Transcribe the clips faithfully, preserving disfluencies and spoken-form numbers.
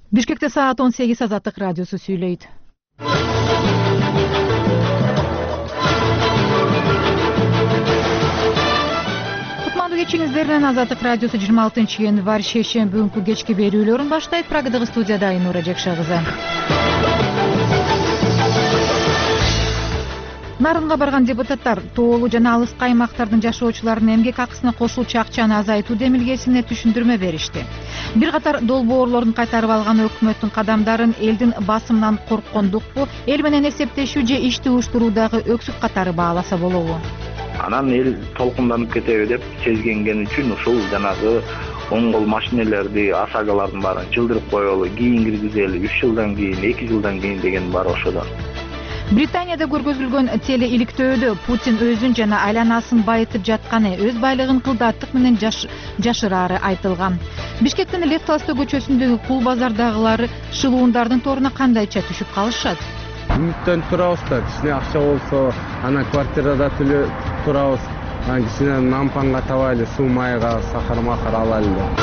Бишкекте саат он сегиз Азаттык радиосу сүйлөйт. Кутмандуу кечиңиздерден Азаттык радиосу жыйырма алтынчы январь шейшемби күнкү кечки берүүлөрүн баштайт. Прагадагы студияда Айнура Жекше кызы. Нарынга барган депутаттар тоолуу жана алыскы аймактардын жашоочуларынын эмгек акысына кошулчу акчаны азайтуу демилгесине түшүндүрмө беришти. Бир катар долбоорлорун кайтарып алган өкмөттүн кадамдарын элдин басымынан корккондукпу, эл менен эсептешүү же ишти уюштуруудагы өксүк катары бааласа болобу? Анан эл толкунданып кетеби деп сезгенген үчүн ушул жанагы оң кол машинелерди, асагалардын баарын жылдырып коелу, кийин киргизели, үч жылдан кийин, эки жылдан кийин деген бар ошодо. Британияда көргөзүлгөн телеиликтөөдө Путин өзүн жана айланасын байытып жатканы, өз байлыгын кылдаттык менен жаш, жашырары айтылган. Бишкектин Лев Толстой көчөсүндөгү кул базардагылар шылуундардын торуна кандайча түшүп калышат? Үмүттөнүп турабыз да, кичине акча болсо, анан квартирада төлөп турабыз, анан кичине нампанга табайлы, суу майга, сахар-махар алайлы деп.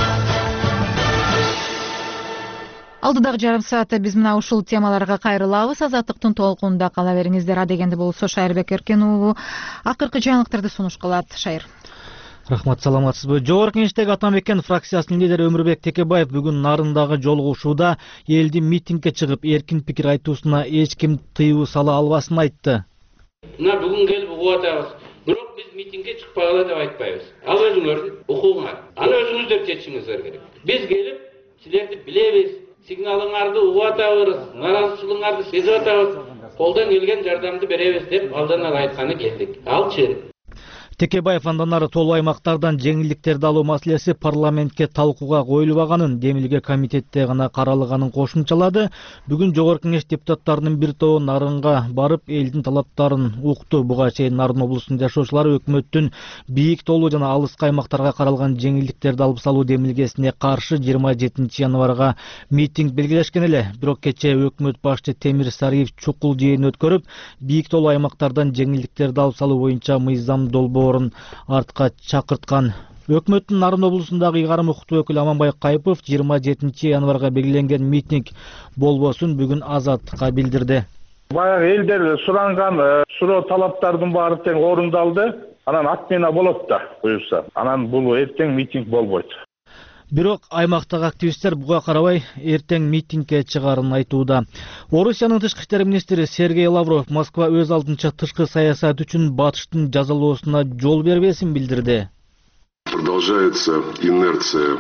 Алдыдагы жарым саатта биз мына ушул темаларга кайрылабыз. Азаттыктын толкунунда кала бериңиздер. Адегенде болсо Шайырбек Эркен уулу акыркы жаңылыктарды сунуш кылат. Шайыр. Рахмат, саламатсызбы? Жогорку Кеңештеги Атамекен фракциясынын лидери Өмүрбек Текебаев бүгүн Нарындагы жолугушууда элди митингге чыгып эркин пикир айтуусуна эч ким тыюу сала албасын айтты. Мына бүгүн келип угуп атабыз. Бирок биз митингге чыкпагыла деп айтпайбыз. Ал өзүңөрдүн укугуңар. Аны өзүңүздөр чечишиңиздер керек. Биз келип силерди билебиз, сигналыңарды угуп атабыз, наразычылыгыңарды сезип атабыз, колдон келген жардамды беребиз деп алдан ала айтканы келдик. Ал чын. Текебаев андан ары толуу аймактардан жеңилдиктерди алуу маселеси парламентке талкууга коюлбаганын, демилге комитетте гана каралганын кошумчалады. Бүгүн Жогорку Кеңеш депутаттарынын бир тобу Нарынга барып, элдин талаптарын укту. Буга чейин Нарын облусунун жашоочулары өкмөттүн бийик тоолуу жана алыскы аймактарга каралган жеңилдиктерди алып салуу демилгесине каршы жыйырма жетинчи январга митинг белгилешкен эле. Бирок кечээ өкмөт башчы Темир Сариев чукул жыйын өткөрүп, бийик тоолуу аймактардан жеңилдиктерди алып салуу боюнча мыйзам долбоо артка чакырткан. Өкмөттүн Нарын облусундагы ыйгарым укуктуу өкүлү Аманбай Кайыпов жыйырма жетинчи январга белгиленген митинг болбосун бүгүн Азаттыкка билдирди. Баягы элдер суранган суроо талаптардын баары тең орундалды. Анан отмена болот да буюрса. Анан бул эртең митинг болбойт. Бирок аймактагы активисттер буга карабай эртең митингге чыгарын айтууда. Орусиянын тышкы иштер министри Сергей Лавров Москва өз алдынча тышкы саясат үчүн батыштын жазалоосуна жол бербесин билдирди. Продолжается инерция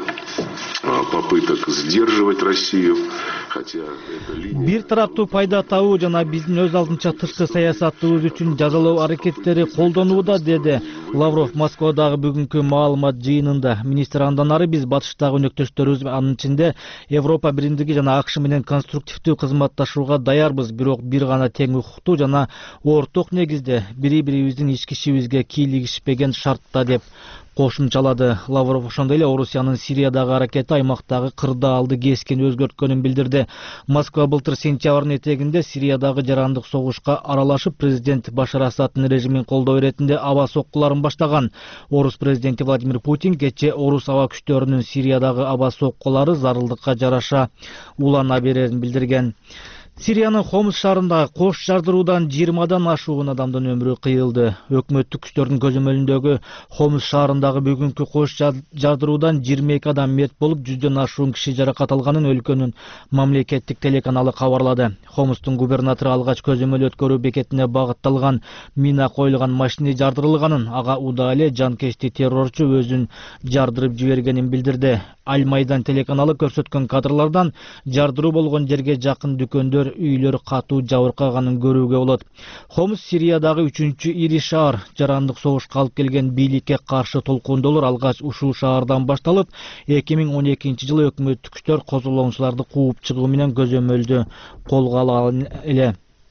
попыток сдерживать Россию, хотя это линия... Бир тараптуу пайда табуу жана биздин өз алдынча тышкы саясатыбыз үчүн жазалоо аракеттери колдонууда, деди Лавров Москвадагы бүгүнкү маалымат жыйынында. Министр андан ары биз батыштагы өнөктөштөрүбүз, анын ичинде Европа биримдиги жана АКШ менен конструктивдүү кызматташууга даярбыз, бирок бир гана тең укуктуу жана орток негизде бири-бирибиздин ички ишибизге кийлигишпеген шартта деп кошумчалады. Лавров ошондой эле Орусиянын Сириядагы аракети аймактагы кырдаалды кескен өзгөрткөнүн билдирди. Москва былтыр сентябрдын этегинде Сириядагы жарандык согушка аралашып, президент Башар Асадтын режимин колдоо иретинде аба соккуларын баштаган. Орус президенти Владимир Путин кечээ орус аба күчтөрүнүн Сириядагы аба соккулары зарылдыкка жараша улана берерин билдирген. Сириянын Хомс шаарындагы кош жардыруудан жыйырмадан ашуун адамдын өмүрү кыйылды. Өкмөттүк күчтөрдүн көзөмөлүндөгү Хомс шаарындагы бүгүнкү кош жардыруудан жыйырма эки адам мерт болуп, жүздөн ашуун киши жаракат алганын өлкөнүн мамлекеттик телеканалы кабарлады. Хомстун губернатору алгач көзөмөл өткөрүү бекетине багытталган мина коюлган машина жардырылганын, ага уда эле жанкечти террорчу өзүн жардырып жибергенин билдирди. Аль-Майдан телеканалы көрсөткөн кадрлардан жардыруу болгон жерге жакын дүкөндөр, үйлөр катуу жабыркаганын көрүүгө болот. Хомс Сириядагы үчүнчү ири шаар. Жарандык согушка алып келген бийликке каршы толкундолор алгач ушул шаардан башталып, эки миң он экинчи жылы өкмөттүк күчтөр козголоңчуларды кууп чыгуу менен көзөмөлдү колго алган эле.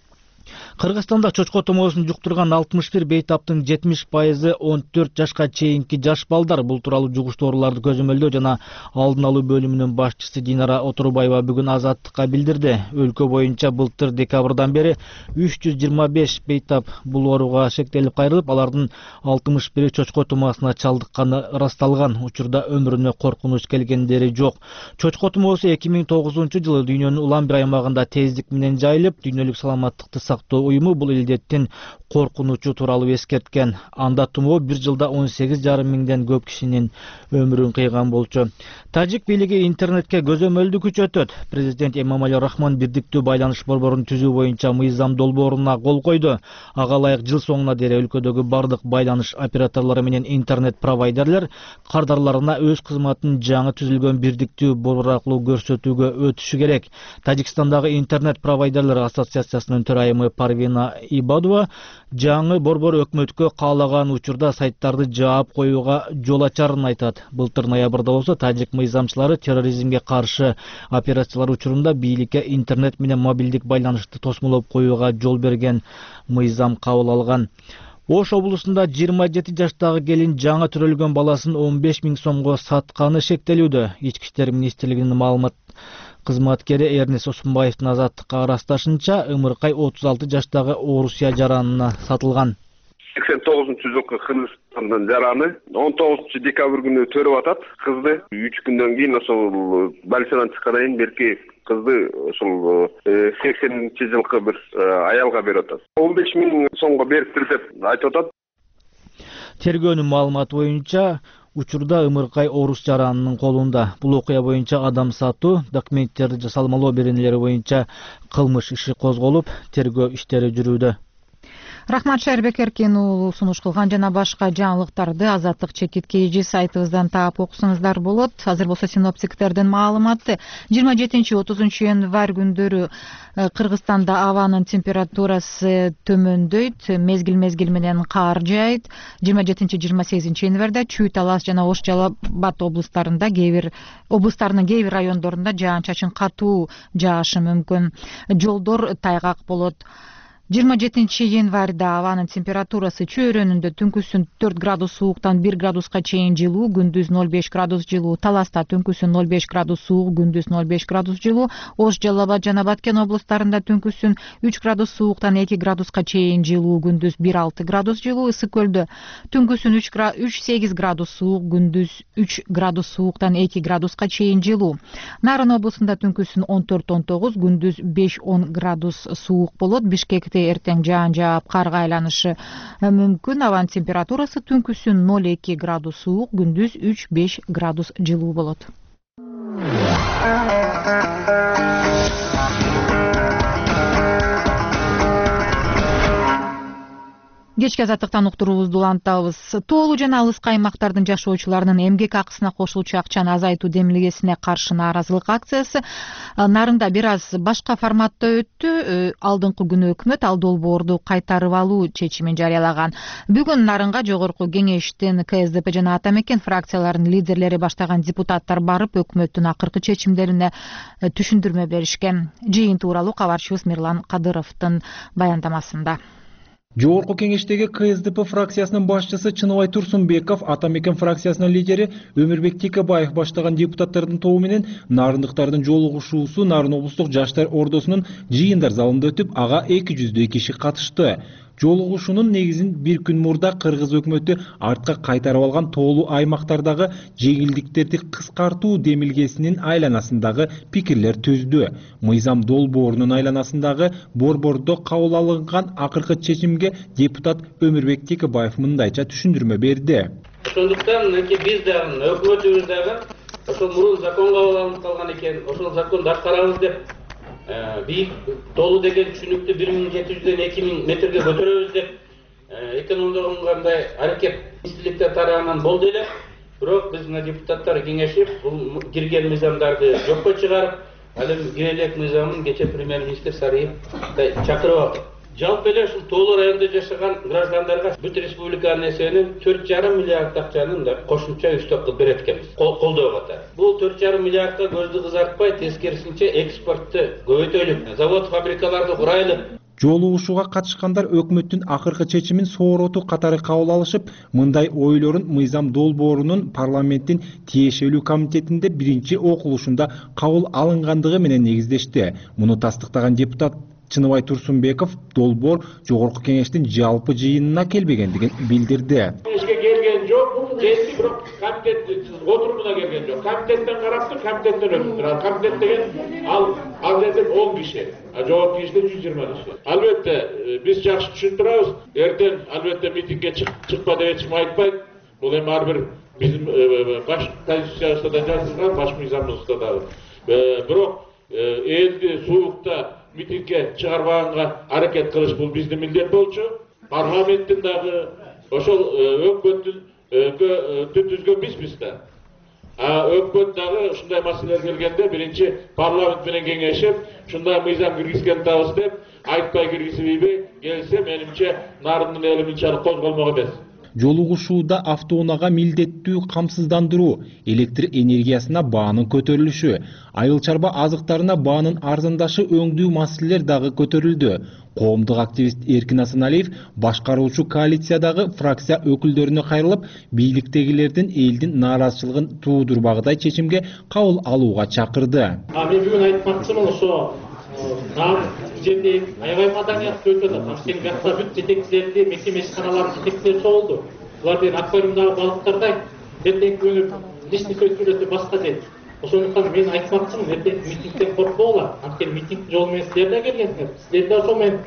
Кыргызстанда чочко томоосун жуктурган алтымыш бир бейтаптын жетимиш пайызы он төрт жашка чейинки жаш балдар. Бул тууралуу жугуштуу ооруларды көзөмөлдөө жана алдын алуу бөлүмүнүн башчысы Динара Оторбаева бүгүн Азаттыкка билдирди. Өлкө боюнча былтыр декабрдан бери үч жүз жыйырма беш бейтап бул ооруга шектелип кайрылып, алардын алтымыш бири чочко тумоосуна чалдыкканы ырасталган. Учурда өмүрүнө коркунуч келгендери жок. Чочко тумоосу эки миң тогузунчу жылы дүйнөнүн улам бир аймагында тездик менен жайылып, дүйнөлүк саламаттыкты сактоо уюму бул илдеттин коркунучу тууралуу эскерткен. Анда тумоо бир жылда он сегиз жарым миңден көп кишинин өмүрүн кыйган болчу. Тажик бийлиги интернетке көзөмөлдү күчөтөт. Президент Эмомали Рахмон бирдиктүү байланыш борборун түзүү боюнча мыйзам долбооруна кол койду. Ага ылайык жыл соңуна дейин өлкөдөгү бардык байланыш операторлору менен интернет провайдерлер кардарларына өз кызматын жаңы түзүлгөн бирдиктүү борбор аркылуу көрсөтүүгө өтүшү керек. Тажикстандагы интернет провайдерлер ассоциациясынын төрайымы Парвина Ибадова жаңы борбор өкмөткө каалаган учурда сайттарды жаап коюуга жол ачарын айтат. Былтыр ноябрда болсо тажик мыйзамчылары терроризмге каршы операциялар учурунда бийликке интернет менен мобилдик байланышты тосмолоп коюуга жол берген мыйзам кабыл алган. Ош облусунда жыйырма жети жаштагы келин жаңы төрөлгөн баласын он беш миң сомго сатканы шектелүүдө. Ички иштер министрлигинин маалымат кызматкери Эрнес Осунбаевдин Азаттыкка ырасташынча, ымыркай отуз алты жаштагы Орусия жаранына сатылган. сексен тогузунчу жылкы Кыргызстандын жараны он тогузунчу декабрь күнү төрөп атат. Кызды үч күндөн кийин ошол больницадан чыккандан кийин берки кызды ошол сексенинчи жылкы бир аялга берип атат. он беш миң сомго бериптир деп айтып атат. Тергөөнүн маалыматы боюнча учурда ымыркай орус жаранынын колунда. Бул окуя боюнча адам сатуу, документтерди жасалмалоо беренелери боюнча кылмыш иши козголуп, тергөө иштери жүрүүдө. Рахмат Шайырбек Эркин уулу сунуш кылган жана башка жаңылыктарды Азаттык чекит кейжи сайтыбыздан таап окусуңуздар болот. Азыр болсо синоптиктердин маалыматы. жыйырма жетинчи отузунчу январь күндөрү Кыргызстанда абанын температурасы төмөндөйт, мезгил-мезгил менен кар жаайт. жыйырма жетинчи жыйырма сегизинчи январда Чүй, Талас жана Ош Жалал Абад облустарында кээ бир облустарынын кээ бир райондорунда жаан-чачын катуу жаашы мүмкүн. Жолдор тайгак болот. жыйырма жетинчи январда абанын температурасы чөйрөнүндө түнкүсүн төрт градус сууктан бир градуска чейин жылуу, күндүз ноль беш градус жылуу. Таласта түнкүсүн ноль беш градус суук, күндүз ноль беш градус жылуу. Ош, Жалал Абад жана Баткен облустарында түнкүсүн үч градус сууктан эки градуска чейин жылуу, күндүз бир алты градус жылуу. Ысык көлдө түнкүсүн үч сегиз градус суук, күндүз үч градус сууктан эки градуска чейин жылуу. Нарын облусунда түнкүсүн он төрт он тогуз, күндүз беш он градус суук болот. Бишкекте эртең жаан жаап карга айланышы мүмкүн. Абанын температурасы түнкүсүн ноль эки градус суук, күндүз үч беш градус жылуу болот. Кечки азаттыктан уктуруубузду улантабыз. Тоолуу жана алыскы аймактардын жашоочуларынын эмгек акысына кошулчу акчаны азайтуу демилгесине каршы нааразылык акциясы Нарында бир аз башка форматта өттү. Алдыңкы күнү өкмөт ал долбоорду кайтарып алуу чечимин жарыялаган. Бүгүн Нарынга жогорку кеңештин Ка Эс Де Пе жана Ата Мекен фракцияларынын лидерлери баштаган депутаттар барып, өкмөттүн акыркы чечимдерине түшүндүрмө беришкен. Жыйын тууралуу кабарчыбыз Мирлан Кадыровдун баяндамасында. Жогорку кеңештеги Ка Эс Де Пе фракциясынын башчысы Чыныбай Турсунбеков, Ата Мекен фракциясынын лидери Өмүрбек Текебаев баштаган депутаттардын тобу менен нарындыктардын жолугушуусу Нарын облустук жаштар ордосунун жыйындар залында өтүп, ага эки жүздөй киши катышты. Жолугушуунун негизин бир күн мурда Кыргыз өкмөтү артка кайтарып алган тоолуу аймактардагы жеңилдиктерди кыскартуу демилгесинин айланасындагы пикирлер түздү. Мыйзам долбоорунун айланасындагы борбордо кабыл алынган акыркы чечимге депутат Өмүрбек Текебаев мындайча түшүндүрмө берди. Ошондуктан биз дагы өкмөтүбүз дагы ошол мурун закон кабыл алынып калган экен, ошол законду аткарабыз деп бийик тоолуу деген түшүнүктү бир миң жети жүздөн эки миң метрге көтөрөбүз деп экономдогонгандай аракет министрликтер тарабынан болду эле. Бирок биз мына депутаттар кеңешип, бул кирген мыйзамдарды жокко чыгарып, ал эми кирелек мыйзамын кече премьер-министр Сариев чакырып алды. Жалпы эле ушул тоолуу райондо жашаган граждандарга бүт республиканын эсебинен төрт жарым миллиард акчаны кошумча үстөп кылып берет экенбиз. Колдоо катары. Бул төрт жарым миллиардка көздү кызартпай, тескерисинче экспортты көбөйтөлү, завод, фабрикаларды курайлы. Жолугушууга катышкандар өкмөттүн акыркы чечимин сооротуу катары кабыл алышып, мындай ойлорун мыйзам долбоорунун парламенттин тиешелүү комитетинде биринчи окулушунда кабыл алынгандыгы менен негиздешти. Муну тастыктаган депутат Чыныбай Турсунбеков долбоор жогорку кеңештин жалпы жыйынына келбегендигин билдирди. Кеңешке келген жок, келди, бирок комитет отурумуна келген жок. Комитеттен караптыр, комитеттен өтүптүр. Ал комитет деген ал азыркы он киши, а жогорку кеңеште жүз жыйырма киши. Албетте биз жакшы түшүнүп турабыз. Эртең албетте митингге чыкпа деп эч ким айтпайт. Бул эми ар бир биздин баш конституциябызда да жазылган, баш мыйзамыбызда да. Бирок элди суукта митингге чыгарбаганга аракет кылыш бул биздин милдет болчу. Парламенттин дагы ошол өкмөттүн түзгөн бизбиз да. А өкмөт дагы ушундай маселелер келгенде биринчи парламент менен кеңешип, ушундай мыйзам киргизген атабыз деп айтпай киргизбейби, келсе менимче нарындын эли мынчалык козголмок эмес. Жолугушууда автоунаага милдеттүү камсыздандыруу, электр энергиясына баанын көтөрүлүшү, айыл чарба азыктарына баанын арзандашы өңдүү маселелер дагы көтөрүлдү. Коомдук активист Эркин Асаналиев башкаруучу коалициядагы фракция өкүлдөрүнө кайрылып, бийликтегилердин элдин нааразычылыгын туудурбагыдай чечимге кабыл алууга чакырды. А мен бүгүн айтмакчымын, ошо жерде аябай маданият өтөт. Анткени бакта бүт жетекчилерди, мекеме ишканалардын жетекчилери чогулду. Булар деген аквариумдагы балыктардай эртеңки күнү личный сөзүлөтү башка дейт. Ошондуктан мен айтмакчымын, эртең митингден коркпогула. Анткени митинг жолу менен силер да келгенсиңер. Силер да ошол менен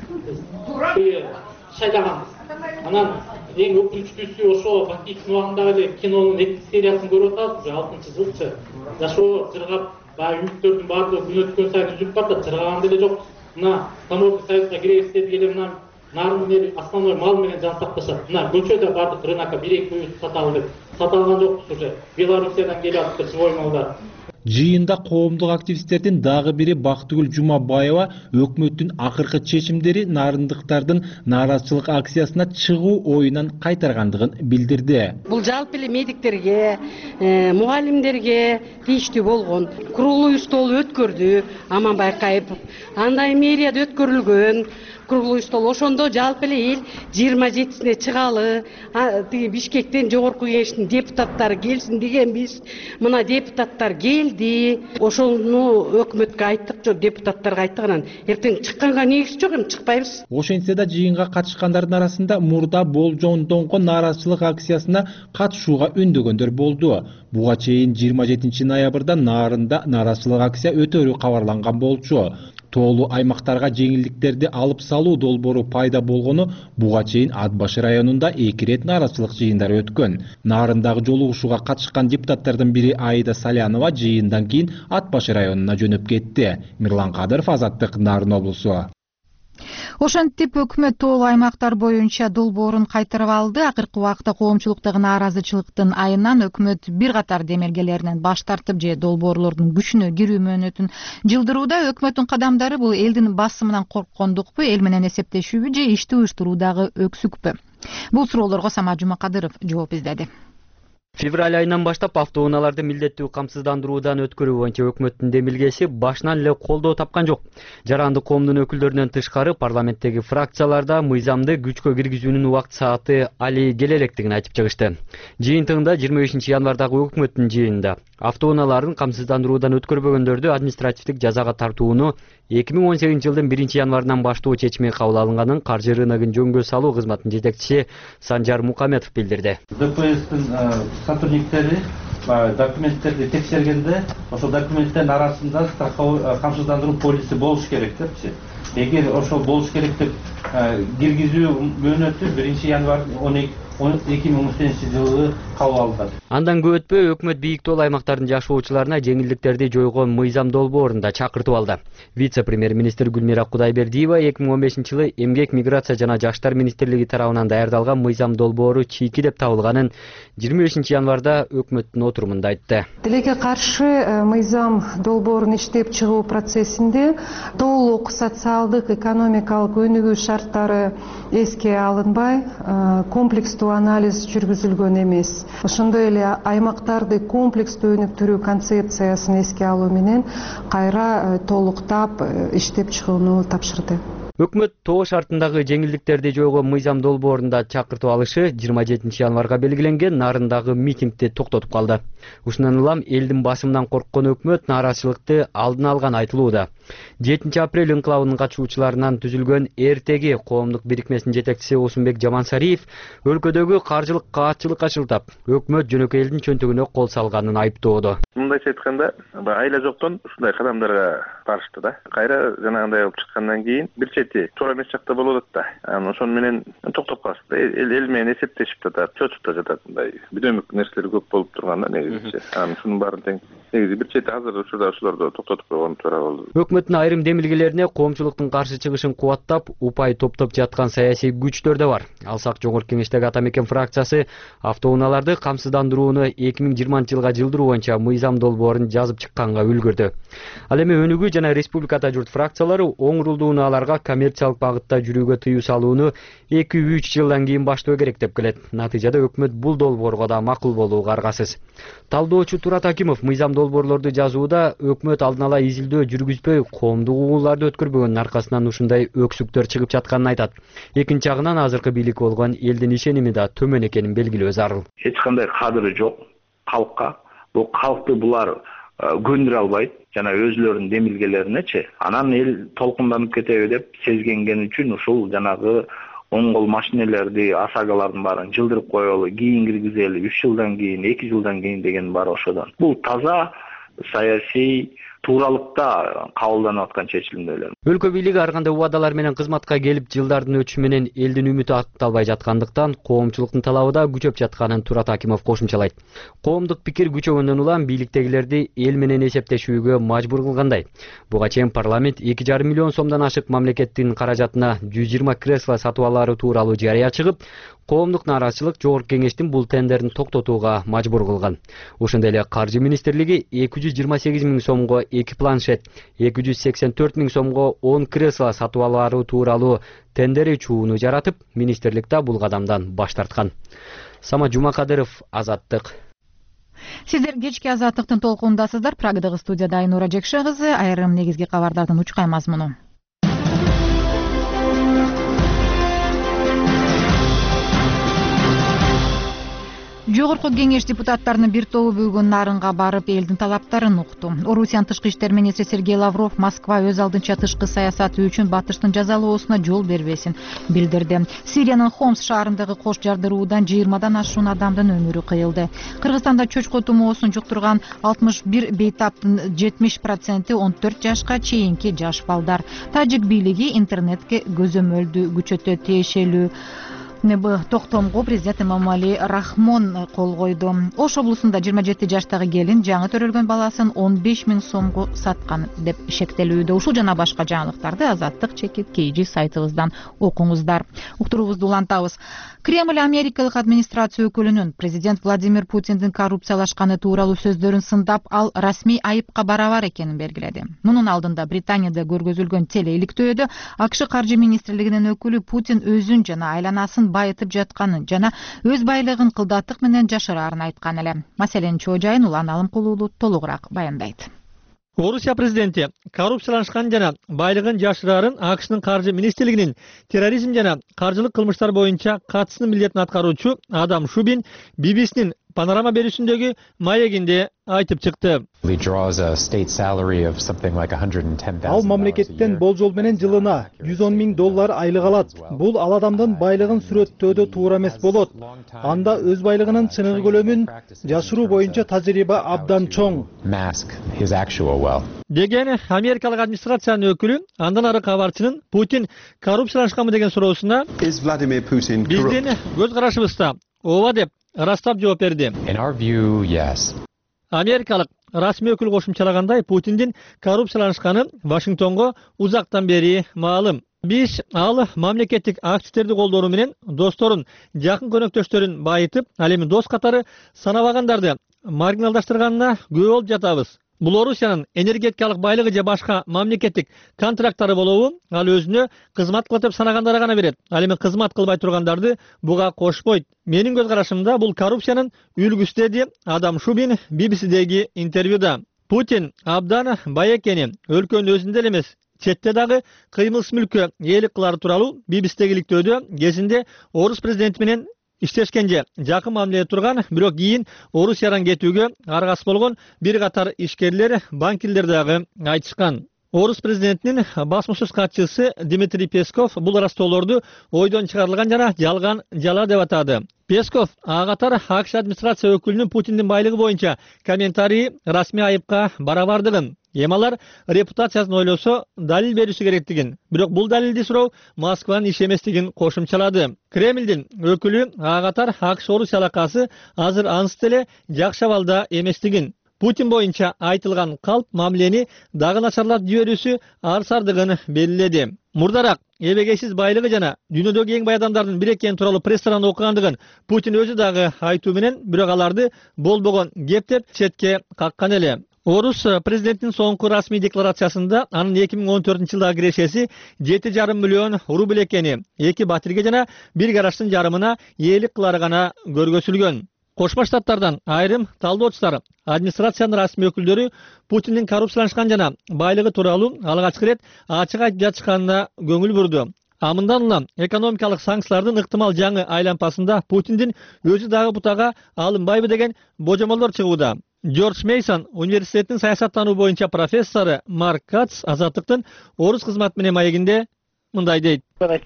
шайлаганбыз. Анан эң өкүнүчтүүсү ошо Бакиевдин убагындагы эле кинонун эки сериясын көрүп атабыз, алтынчы жылчы. Жашоо жыргап, баягы үмүттөрдүн баардыгы күн өткөн сайын үзүлүп барат, жыргаган деле жок. Мына Таможный союзга киребиз деп эле мына нарын эл основной мал менен жан сакташат. Мына көчөдө бардык рынокко бир-эки үй саталы деп. Сата алган жокпуз уже. Белоруссиядан келип атыптыр живой малдар. Жыйында коомдук активисттердин дагы бири Бактыгүл Жумабаева өкмөттүн акыркы чечимдери нарындыктардын нааразычылык акциясына чыгуу оюнан кайтаргандыгын билдирди. Бул жалпы эле медиктерге, мугалимдерге тийиштүү болгон. Круглый стол өткөрдү Аманбай Кайыпов. Андай мэрияда өткөрүлгөн круглый стол. Ошондо жалпы эле эл жыйырма жетисине чыгалы, тиги Бишкектен жогорку кеңештин депутаттары келсин дегенбиз. Мына депутаттар келди. Ошону өкмөткө айттык, жок депутаттарга айттык. Анан эртең чыкканга негиз жок, эми чыкпайбыз. Ошентсе да жыйынга катышкандардын арасында мурда болжондонгон нааразычылык акциясына катышууга үндөгөндөр болду. Буга чейин жыйырма жетинчи ноябрда Нарында нааразычылык акция өтөрү кабарланган болчу. Тоолуу аймактарга жеңилдиктерди алып салуу долбоору пайда болгону буга чейин Ат башы районунда эки рет нааразычылык жыйындары өткөн. Нарындагы жолугушууга катышкан депутаттардын бири Аида Салянова жыйындан кийин Ат башы районуна жөнөп кетти. Мирлан Кадыров, Азаттык, Нарын облусу. Ошентип өкмөт тоолуу аймактар боюнча долбоорун кайтарып алды. Акыркы убакта коомчулуктагы нааразычылыктын айынан өкмөт бир катар демелгелеринен баш тартып же долбоорлордун күчүнө кирүү мөөнөтүн жылдырууда. Өкмөттүн кадамдары бул элдин басымынан корккондукпу, эл менен эсептешүүбү же ишти уюштуруудагы өксүкпү? Бул суроолорго Самат Жумакадыров жооп издеди. Февраль айынан баштап автоунааларды милдеттүү камсыздандыруудан өткөрүү боюнча өкмөттүн демилгеси башынан эле колдоо тапкан жок. Жарандык коомдун өкүлдөрүнөн тышкары парламенттеги фракцияларда мыйзамды күчкө киргизүүнүн убакыт сааты али келе электигин айтып чыгышты. Жыйынтыгында жыйырма бешинчи январдагы өкмөттүн жыйынында автоунааларын камсыздандыруудан өткөрбөгөндөрдү административдик жазага тартууну эки миң он сегизинчи жылдын биринчи январынан баштоо чечими кабыл алынганын каржы рыногун жөнгө салуу кызматынын жетекчиси Санжар Мукаметов билдирди. ДПСтин сотрудниктери документтерди текшергенде ошол документтин арасында страховой камсыздандыруу полиси болуш керек депчи. Эгер ошол болуш керек деп киргизүү мөөнөтү биринчи январь эки миң он сегизинчи жылы кабыл алынды. Андан көп өтпөй өкмөт бийик тоол аймактардын жашоочуларына жеңилдиктерди жойгон мыйзам долбоорун да чакыртып алды. Вице-премьер-министр Гүлмира Кудайбердиева эки миң он бешинчи жылы Эмгек, миграция жана жаштар министрлиги тарабынан даярдалган мыйзам долбоору чийки деп табылганын жыйырма бешинчи январда өкмөттүн отурумунда айтты. Тилекке каршы мыйзам долбоорун иштеп чыгуу процессинде толук социалдык, экономикалык өнүгүү шарттары эске алынбай, комплекстүү анализ жүргүзүлгөн эмес. Ошондой эле аймактарды комплекстүү өнүктүрүү концепциясын эске алуу менен кайра толуктап иштеп чыгууну тапшырды. Өкмөт тоо шартындагы жеңилдиктерди жойгон мыйзам долбоорунда чакыртып алышы жыйырма жетинчи январга белгиленген нарындагы митингди токтотуп калды. Ушундан улам элдин басымынан корккон өкмөт нааразычылыкты алдын алган айтылууда. жетинчи апрель инкылабынын катышуучуларынан түзүлгөн эртеги коомдук бирикмесинин жетекчиси Осунбек Жамансариев өлкөдөгү каржылык каатчылыкка шылтап, өкмөт жөнөкөй элдин чөнтөгүнө кол салганын айыптоодо. Мындайча айтканда, айла жоктон ушундай кадамдарга барышты да. Кайра жанагындай болуп чыккандан кийин бир чети туура эмес жакта болуп атат да. Анан ошону менен токтоп калышты да. Эл эл менен эсептешип атат, чочуп да жатат. Мындай бүдөмүк нерселер көп болуп турганда негизичи. Анан ушунун баарын тең негизи бир чети азыр учурда ошолорду токтотуп койгон туура болду. Өкмөттүн айрым демилгелерине коомчулуктун каршы чыгышын кубаттап, упай топтоп жаткан саясий күчтөр да бар. Алсак Жогорку Кеңештеги Ата Мекен фракциясы автоунааларды камсыздандырууну эки миң жыйырманчы жылга жылдыруу боюнча мыйзам долбоорун жазып чыкканга үлгүрдү. Ал эми Өнүгүү жана Республикада журт фракциялары оң рулдуу унааларга коммерциялык багытта жүрүүгө тыюу салууну эки үч жылдан кийин баштоо керек деп келет. Натыйжада өкмөт бул долбоорго да макул болууга аргасыз. Талдоочу Турат Акимов мыйзам долбоорлорду жазууда өкмөт алдын ала изилдөө жүргүзбөй, коомдук угууларды өткөрбөгөнүн аркасынан ушундай өксүктөр чыгып жатканын айтат. Экинчи жагынан азыркы бийлик болгон элдин ишеними да төмөн экенин белгилөө зарыл. Эч кандай кадыры жок калкка. Бул калкты булар көндүрө албайт, жана өзүлөрүнүн демилгелеринечи. Анан эл толкунданып кетеби деп сезгенген үчүн ушул жанагы оң кол машинелерди, асагалардын баарын жылдырып коелу, кийин киргизели, үч жылдан кийин, эки жылдан кийин деген бар ошодон. Бул таза саясий тууралыкта кабылданып аткан чечимдер. Өлкө бийлиги ар кандай убадалар менен кызматка келип, жылдардын өтүшү менен элдин үмүтү акталбай жаткандыктан, коомчулуктун талабы да күчөп жатканын Турат Акимов кошумчалайт. Коомдук пикир күчөгөндөн улам бийликтегилерди эл менен эсептешүүгө мажбур кылгандай. Буга чейин парламент эки жарым миллион сомдон ашык мамлекеттин каражатына жүз жыйырма кресло сатып алаары тууралуу жарыя чыгып, коомдук нааразычылык Жогорку Кеңештин бул тендерин токтотууга мажбур кылган. Ошондой эле Каржы министрлиги эки жүз жыйырма сегиз миң сомго эки планшет, эки жүз сексен төрт миң сомго он кресло сатып алаары тууралуу тендер чууну жаратып, министрлик да бул кадамдан баш тарткан. Сама Жумакадыров, Азаттык. Сиздер кечки Азаттыктын толкундасыздар. Прагадагы студияда Айнура Жекше кызы, айрым негизги кабардардын учкай мазмуну. Жогорку Кеңеш депутаттарынын бир тобу бүгүн Нарынга барып, элдин талаптарын укту. Орусиянын тышкы иштер министри Сергей Лавров Москва өз алдынча тышкы саясаты үчүн Батыштын жазалоосуна жол бербесин билдирди. Сириянын Хомс шаарындагы кош жардыруудан жыйырмадан ашуун адамдын өмүрү кыйылды. Кыргызстанда чөчкө тумоосун жуктурган алтымыш бир бейтаптын жетимиш проценти он төрт жашка чейинки жаш балдар. Тажик бийлиги интернетке көзөмөлдү күчөтө тиешелүү токтомго президент Эмомали Рахмон кол койду. Ош облусунда жыйырма жети жаштагы келин жаңы төрөлгөн баласын он беш миң сомго саткан деп шектелүүдө. Ушул жана башка жаңылыктарды Азаттык чекит кейжи сайтыбыздан окуңуздар. Уктуруубузду улантабыз. Кремль америкалык администрация өкүлүнүн президент Владимир Путиндин коррупциялашканы тууралуу сөздөрүн сындап, ал расмий айыпка барабар экенин белгиледи. Мунун алдында Британияда көргөзүлгөн телеиликтөөдө АКШ каржы министрлигинин өкүлү Путин өзүн жана айланасын байытып жатканын жана өз байлыгын кылдаттык менен жашыраарын айткан эле. Маселенин чоо жайын Улан Алымкулуулу толугураак баяндайт. Орусия президенти коррупциялашкан жана байлыгын жашыраарын АКШнын каржы министрлигинин терроризм жана каржылык кылмыштар боюнча катысынын милдетин аткаруучу Адам Шубин би би синин Панорама берүүсүндөгү маегинде айтып чыкты. Ал мамлекеттен болжол менен жылына жүз он миң доллар айлык алат. Бул ал адамдын байлыгын сүрөттөөдө туура эмес болот. Анда өз байлыгынын чыныгы көлөмүн жашыруу боюнча тажрыйба абдан чоң. Деген америкалык администрациянын өкүлү. Андан ары кабарчынын Путин коррупциялашканбы деген суроосуна биздин көз карашыбызда ооба деп растап жооп берди. Америкалык расмий өкүл кошумчалагандай, Путиндин коррупцияланышканы Вашингтонго узактан бери маалым. Биз ал мамлекеттик активдерди колдонуу менен досторун, жакын көнөктөштөрүн байытып, ал эми дос катары санабагандарды маргиналдаштырганына күбө болуп жатабыз. Бул Орусиянын энергетикалык байлыгы же башка мамлекеттик контракттары болобу, ал өзүнө кызмат кылып санагандары гана берет. Ал эми кызмат кылбай тургандарды буга кошпойт. Менин көз карашымда бул коррупциянын үлгүсү деди Адам Шубин би би сидеги интервьюда. Путин абдан бай экени, өлкөнүн өзүндө эле эмес, четте дагы кыймылсыз мүлккө ээлик кылары тууралуу би би си тегиликтөөдө кезинде орус президенти менен иштешкен же жакын мамиледе турган, бирок кийин Орусиядан кетүүгө аргасы болгон бир катар ишкерлер, банкирлер дагы айтышкан. Орус президентинин басмашыш катчысы Дмитрий Песков бул ырастоолорду ойдон чыгарылган жана жалган жала деп атады. Песков ага катар АКШ администрация өкүлүнүн Путиндин байлыгы боюнча комментарий расмий айыпка барабардыгын, эми алар репутациясын ойлосо далил бериши керектигин, бирок бул далилди суроо Москванын иши эместигин кошумчалады. Кремлдин өкүлү ага катар АКШ Орусия алакасы азыр ансы деле жакшы абалда эместигин, Путин боюнча айтылган калп мамилени дагы начарлап жиберүүсү арсардыгын белгиледи. Мурдараак эбегейсиз байлыгы жана дүйнөдөгү эң бай адамдардын бири экени тууралуу пресс-таран окугандыгын Путин өзү дагы айтуу менен, бирок аларды болбогон кеп деп четке каккан эле. Орус президентинин соңку расмий декларациясында анын эки миң он төртүнчү жылдагы кирешеси жети жарым миллион рубль экени, эки батирге жана бир гараждын жарымына ээлик кылары гана көргөзүлгөн. Кошмо Штаттардан айрым талдоочулар администрациянын расмий өкүлдөрү Путиндин коррупцияланышкан жана байлыгы тууралуу алгачкы ирет ачык айтып жатышканына көңүл бурду. А мындан улам экономикалык санкциялардын ыктымал жаңы айланпасында Путиндин өзү дагы бутага алынбайбы деген божомолдор чыгууда. Джордж Мейсон университетинин саясаттануу боюнча профессору Марк Кац Азаттыктын орус кызматы менен маегинде мындай дейт.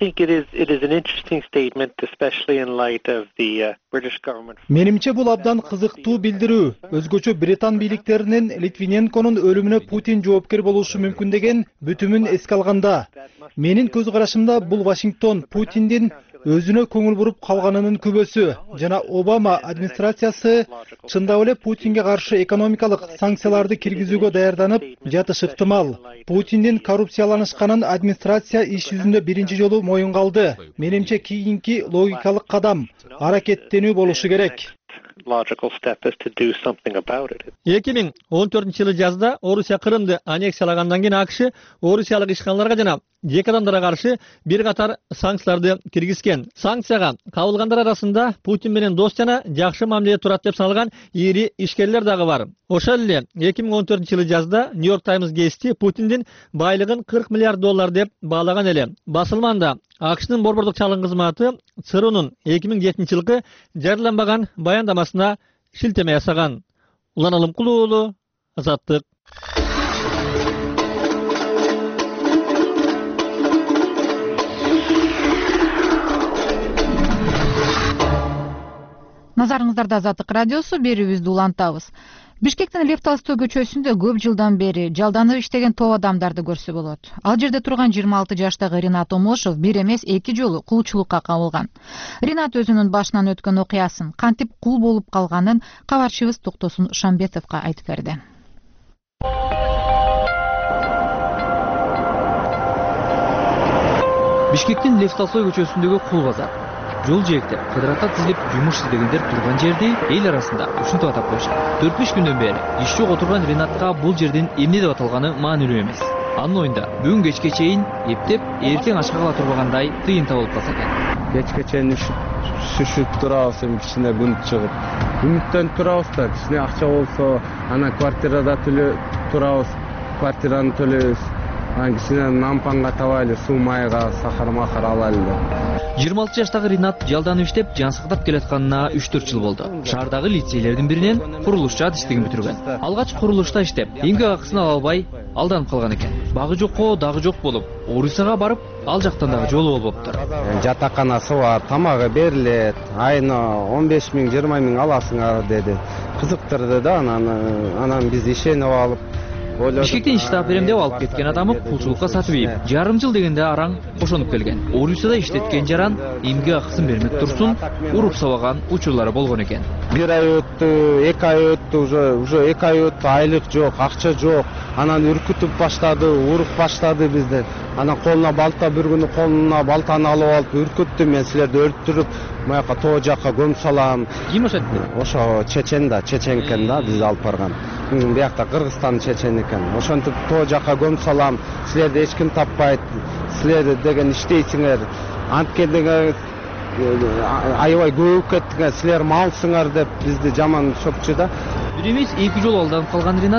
Менимче бул абдан кызыктуу билдирүү. Өзгөчө Британ бийликтеринин Литвиненконун өлүмүнө Путин жоопкер болушу мүмкүн деген бүтүмүн эске алганда, менин көз карашымда бул Вашингтон Путиндин өзүнө көңүл буруп калганынын күбөсү жана Обама администрациясы чындап эле Путинге каршы экономикалык санкцияларды киргизүүгө даярданып жатышы ыктымал. Путиндин коррупцияланышканын администрация иш жүзүндө биринчи жолу моюнга алды. Менимче кийинки логикалык кадам аракеттенүү болушу керек. эки миң он төртүнчү жылы жазда Орусия Кырымды аннексиялагандан кийин АКШ орусиялык ишканаларга жана жеке адамдарга каршы бир катар санкцияларды киргизген. Санкцияга кабылгандар арасында Путин менен дос жана жакшы мамиледе турат деп саналган ири ишкерлер дагы бар. Ошол эле эки миң он төртүнчү жылы жазда Нью-Йорк Таймс гезити Путиндин байлыгын кырк миллиард доллар деп баалаган эле. Басылманда АКШнын борбордук чалгын кызматы ЦРУнун эки миң жетинчи жылкы жарыяланбаган баяндамасына шилтеме ясаган. Улан Алымкулуу уулу, Азаттык. Назарыңыздарда Азаттык радиосу, берүүбүздү улантабыз. Бишкектин Лев Толстой көчөсүндө көп жылдан бери жалданып иштеген топ адамдарды көрсө болот. Ал жерде турган жыйырма алты жаштагы Ринат Омошов бир эмес эки жолу кулчулукка кабылган. Ринат өзүнүн башынан өткөн окуясын, кантип кул болуп калганын кабарчыбыз Токтосун Шамбетовго айтып берди. Бишкектин Лев Толстой көчөсүндөгү кул базар. Жол жээктеп, кыдыракка тизилип жумуш издегендер турган жерди эл арасында ушинтип атап коюшат. төрт беш күндөн бери иш жок отурган Ринатка бул жердин эмне деп аталганы маанилүү эмес. Анын оюнда бүгүн кечке чейин эптеп, эртең ашка кала турбагандай тыйынта болуп калса экен. Кечке чейин үшүп турабыз, эми кичине күн чыгып. Үмүттөнүп турабыз да, кичине акча болсо, анан квартирада турабыз, квартираны төлөйбүз. Анан кичине нампанга табайлы, суу майга, сахар махар алайлы деп. жыйырма алты жаштагы Ринат жалданып иштеп, жансыктап келатканына үч төрт жыл болду. Шаардагы лицейлердин биринен курулушчу адистигин бүтүргөн. Алгач курулушта иштеп, эмгек акысын ала албай алданып калган экен. Багы жокко дагы жок болуп, Орусияга барып, ал жактан дагы жолу болуптур. Жатаканасы бар, тамагы берилет, айына он беш миң, жыйырма миң аласыңар деди. Кызыктырды да, анан анан биз ишенип алып Бишкектен иштеп берем деп алып кеткен адамы кулчулукка сатып ийип, жарым жыл дегенде араң ошонуп келген. Орусияда иштеткен жаран эмгек акысын бермек турсун, уруп сабаган учурлары болгон экен. Бир ай өттү, эки ай өттү, уже уже эки ай өттү, айлык жок, акча жок. Анан үркүтүп баштады, уруп баштады бизди. Анан колуна балта, бир күнү колуна балтаны алып алып үркүттү, мен силерди өлтүрүп, маяка тоо жакка көмүп салам. Ким ошо? Ошо чечен да, чечен экен да, бизди алып барган. Биякта Кыргызстан чечен экен. Ошентип тоо жакка көмүп салам, силерди эч ким таппайт, силер деген иштейсиңер. Анткендеге аябай көбөйүп кеттиңер, силер малсыңар деп бизди жаман шөкчү да. Бир эмес эки жолу алданып калган Ринат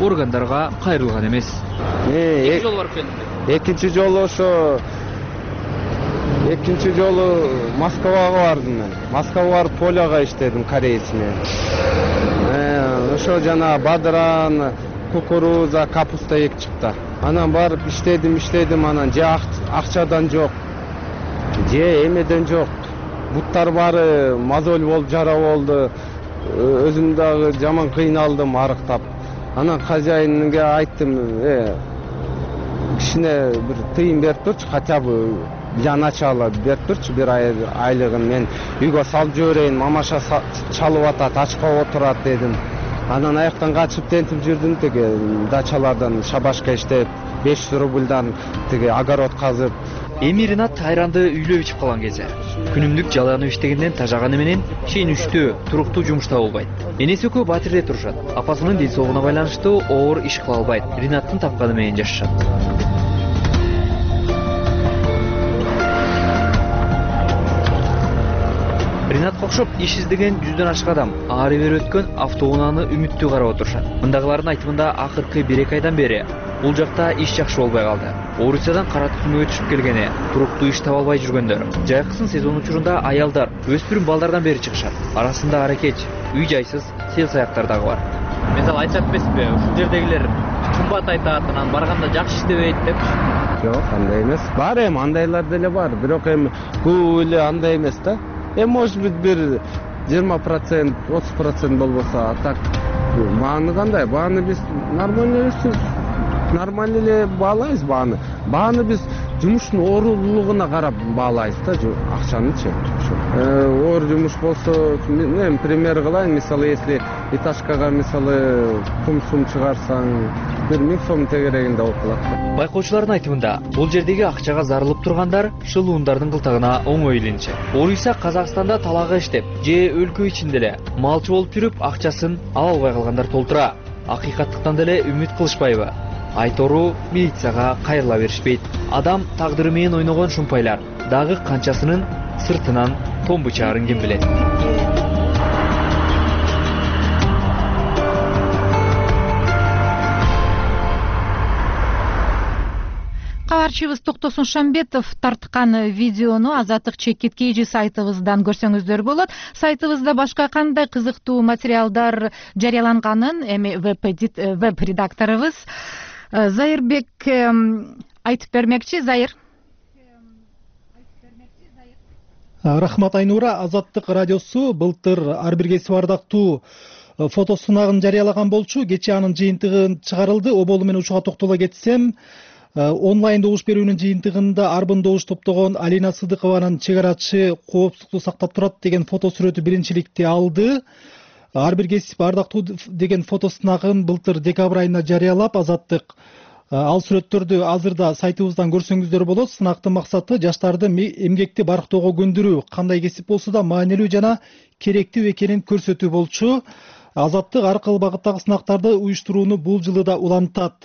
органдарга кайрылган эмес. Эки жолу барып келдим. Экинчи жолу ошо экинчи жолу Москвага бардым мен. Москвага барып полияга иштедим кореец менен. Ошо жана бадыран, кукуруза, капуста экип чыкты. Анан барып иштедим, иштедим, анан же акчадан жок, же эмеден жок. Буттар баары мозоль болуп жара болду. Өзүм дагы жаман кыйналдым арыктап. Анан хозяинге айттым, э кичине бир тыйын берип турчу, хотя бы начало берип турчу, бир айлыгын мен үйгө салып жиберейин, мамаша чалып атат, ачка отурат дедим. Анан аяктан качып тентип жүрдүм, тиги дачалардан шабашка иштеп, беш жүз рубльдан тиги огород казып. Эми Ринат айранды үйлөп ичип калган кезде күнүмдүк жаланып иштегенден тажаганы менен чейин үчтө туруктуу жумушта болбойт. Энеси экөө Батирде турушат. Апасынын ден соолугуна байланыштуу оор иш кыла албайт. Ринаттын тапканы менен жашашат. Ринатка окшоп иш издеген жүздөн ашык адам ары бери өткөн автоунааны үмүттүү карап отурушат. Мындагылардын айтымында акыркы бир эки айдан бери бул жакта иш жакшы болбой калды. Орусиядан кара түтүнгө түшүп келгени, туруктуу иш таба албай жүргөндөр. Жайкысын сезон учурунда аялдар, өспүрүм балдардан бери чыгышат. Арасында аракеч, үй жайсыз, сел саяктар дагы бар. Мисалы айтышат эмеспи, ушул жердегилер кымбат айтат, анан барганда жакшы иштебейт деп. Жок, андай эмес. Бар эми андайлар деле бар, бирок эми көп эле андай эмес да. Эми может быть бир жыйырма процент, отуз процент болбосо, а так бааны кандай? Бааны биз нормально нормально эле баалайбыз бааны. Бааны биз жумуштун оорулугуна карап баалайбыз да, акчанычы. Оор жумуш болсо, мен пример кылайын, мисалы, если этажкага мисалы кум-сум чыгарсаң, бир миң сом тегерегинде болуп калат. Байкоочулардын айтымында, бул жердеги акчага зарылып тургандар шылуундардын кылтагына оңой илинчи. Орусия Казакстанда талага иштеп, же өлкө ичинде эле малчы болуп жүрүп, акчасын ала албай калгандар толтура. Акыйкаттыктан деле үмүт кылышпайбы? Айтору милицияга кайрыла беришпейт. Адам тагдыры менен ойногон шумпайлар дагы канчасынын сыртынан томбу чаарын ким билет. Кабарчыбыз Токтосун Шамбетов тарткан видеону Азаттык чекит кейжи сайтыбыздан көрсөңүздөр болот. Сайтыбызда башка кандай кызыктуу материалдар жарыяланганын эми веб-редакторубуз Зайырбек айтып бермекчи. Зайыр. Рахмат Айнура. Азаттык радиосу былтыр ар бир кесип ардактуу фото сынагын жарыялаган болчу. Кечээ анын жыйынтыгы чыгарылды. Оболу менен учуга токтоло кетсем, онлайн добуш берүүнүн жыйынтыгында арбын добуш топтогон Алина Сыдыкованын чегарачы коопсуздукту сактап турат деген фото сүрөтү биринчиликти алды. Ар бир кесип ардактуу деген фото сынагын былтыр декабрь айында жарыялап, Азаттык ал сүрөттөрдү азырда сайтыбыздан көрсөңүздөр болот. Сынактын максаты жаштарды эмгекти барктоого көндүрүү, кандай кесип болсо да маанилүү жана керектүү экенин көрсөтүү болчу. Азаттык ар кыл багыттагы сынактарды уюштурууну бул жылы да улантат.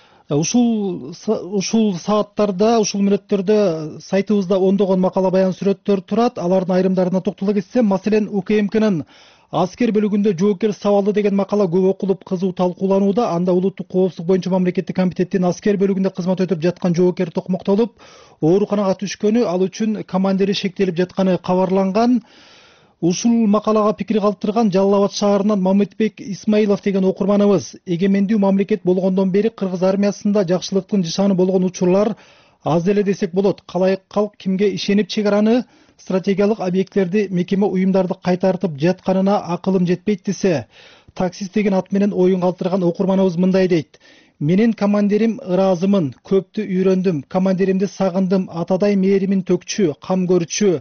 Ушул ушул сааттарда, ушул мүнөттөрдө сайтыбызда ондогон макала, баян, сүрөттөр турат. Алардын айрымдарына токтоло кетсем, маселен, УКМКнын аскер бөлүгүндө жоокер сабалды деген макала көп окулуп кызуу талкууланууда. Анда улуттук коопсуздук боюнча мамлекеттик комитеттин аскер бөлүгүндө кызмат өтүп жаткан жоокер токмоктолуп, ооруканага түшкөнү, ал үчүн командири шектелип жатканы кабарланган. Ушул макалага пикир калтырган Жалал Абад шаарынан Мамытбек Исмаилов деген окурманыбыз: эгемендүү мамлекет болгондон бери кыргыз армиясында жакшылыктын жышаны болгон учурлар аз эле десек болот. Калайык калк кимге ишенип чек араны, стратегиялык объекттерди, мекеме, уюмдарды кайтартып жатканына акылым жетпейт десе. Таксист деген ат менен оюн калтырган окурманыбыз мындай дейт: менин командирим ыраазымын, көптү үйрөндүм, командиримди сагындым, атадай мээримин төкчү, кам көрчү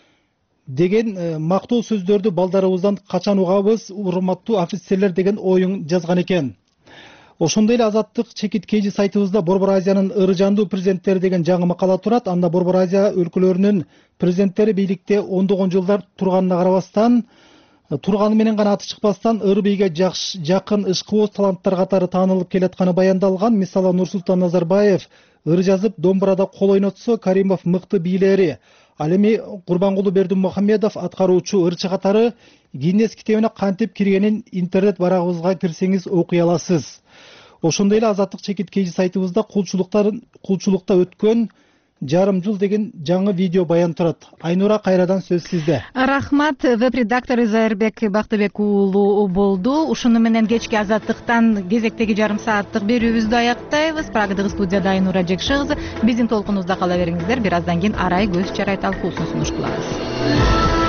деген мактоо сөздөрдү балдарыбыздан качан угабыз, урматтуу офицерлер деген оюн жазган экен. Ошондой эле Азаттык чекит кейжи сайтыбызда Борбор Азиянын ыры-жандуу президенттери деген жаңы макала турат. Анда Борбор Азия өлкөлөрүнүн президенттери бийликте ондогон жылдар турганына карабастан, турганы менен гана аты чыкпастан, ыр бийге жакын ышкыбоз таланттар катары таанылып келатканы баяндалган. Мисалы, Нурсултан Назарбаев ыр жазып, домбурада кол ойнотсо, Каримов мыкты бийлери, ал эми Курбангулу Бердимухамедов аткаруучу ырчы катары Гиннес китебине кантип киргенин интернет барагыбызга кирсеңиз окуй аласыз. ошондой эле азаттык чекиткеи сайтыбызда кулчулуктарын кулчулукта өткөн жарым жыл деген жаңы видео баян турат. Айнура, кайрадан сөз сизде. Рахмат. Веб редактору Зайырбек Бактыбек уулу болду. Ушуну менен кечки азаттыктан кезектеги жарым сааттык берүүбүздү аяктайбыз. Прагадагы студияда Айнура Жекши кызы. Биздин толкунубузда кала бериңиздер. Бир аздан кийин арай көз чарай талкуусун сунуш кылабыз.